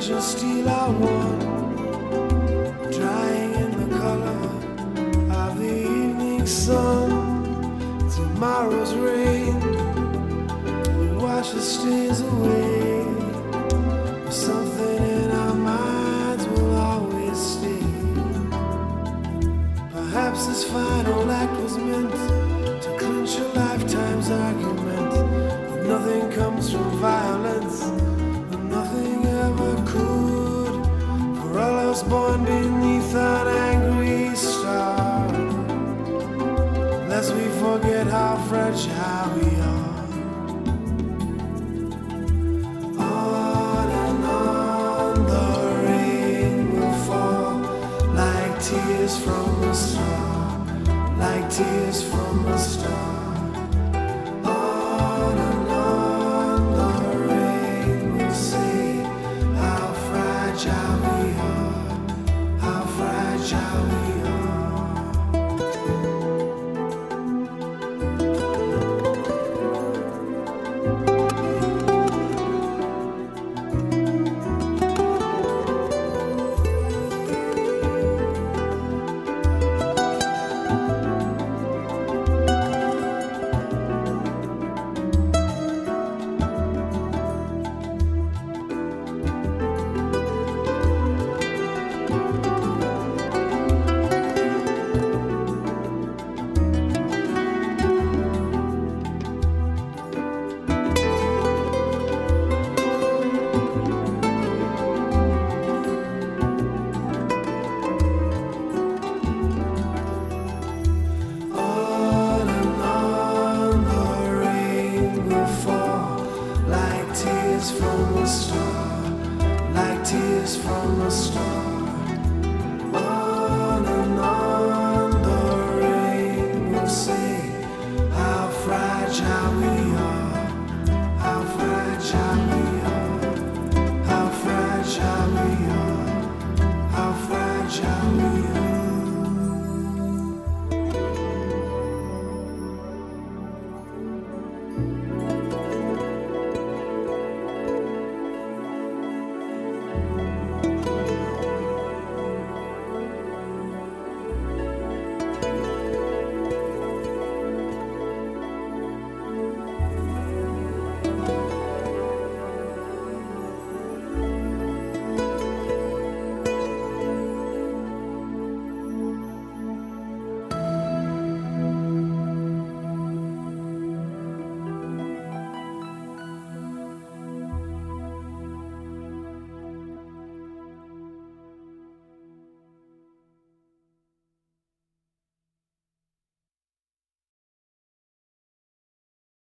treasure steal our one, drying in the color of the evening sun. Tomorrow's rain will wash the stains away, but something in our minds will always stay. Perhaps this final act was meant to clinch a lifetime's argument, but nothing comes from violence, and nothing ever could. For all of us born beneath an angry star, lest we forget how fragile we are. On and on the rain will fall, like tears from a star, like tears from a star. On and on the rain will say how fragile we are, how fragile we are. On and on the rain will fall, like tears from a star, like tears from a star.